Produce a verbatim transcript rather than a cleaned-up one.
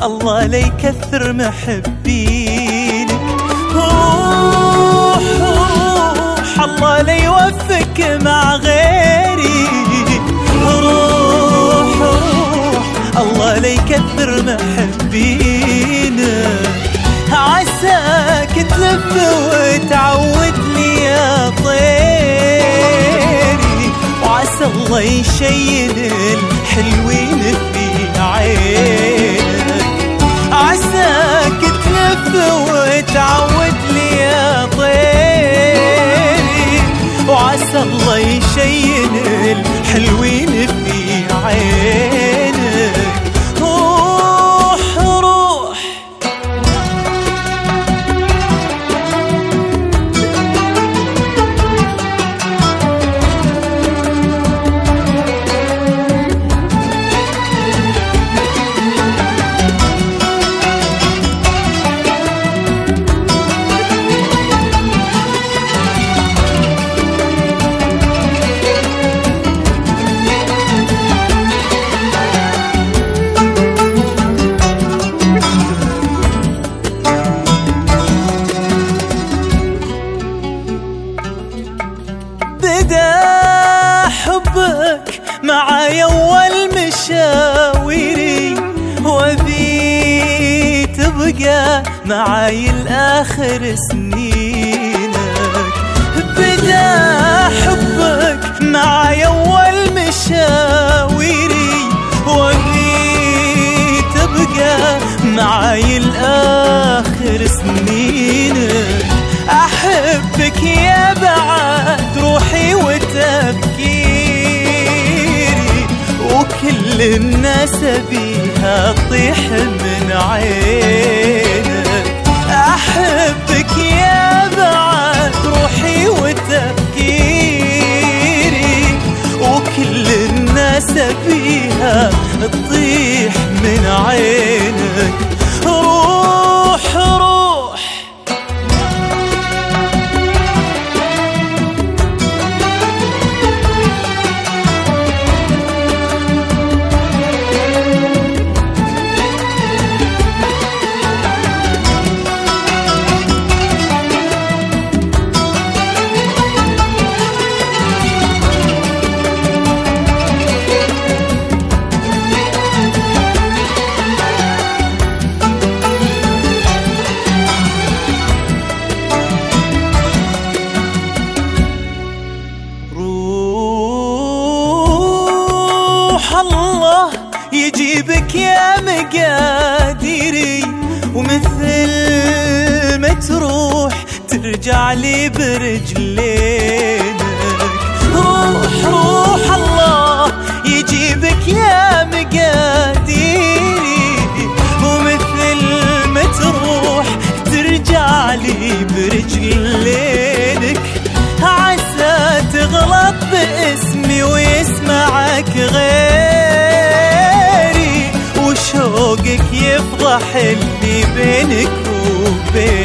الله لا يكثر محبينك. روح روح الله لا يوفق مع غيري. روح روح الله لا يكثر محبينك. عساك تلف وتعود لي يا طيري، وعسى الله يشيل الحلوين في عينك. عساك تلف وتعود لي يا طيري، وعسى الله يشيل الحلوين في عينك. روح روح حبك معاي أول مشاويري، وبي تبقى معاي الآخر سنينك. بدا حبك معاي أول مشاويري، وبي تبقى معاي الآخر سنينك. أحبك يا بعد روحي وتفكيري، وكل الناس بيها تطيح من عينك. أحبك يا بعد روحي وتفكيري، وكل الناس بيها تطيح من عينك. روح روح الله يجيبك يا مقاديري، ومثل ما تروح ترجع لي برجلينك. روح روح الله يجيبك يا مقاديري، ومثل ما تروح ترجع لي برجلينك. عسى تغلط باسمي ويسمعك غيري، وشوقك يفضح اللي بينك وبين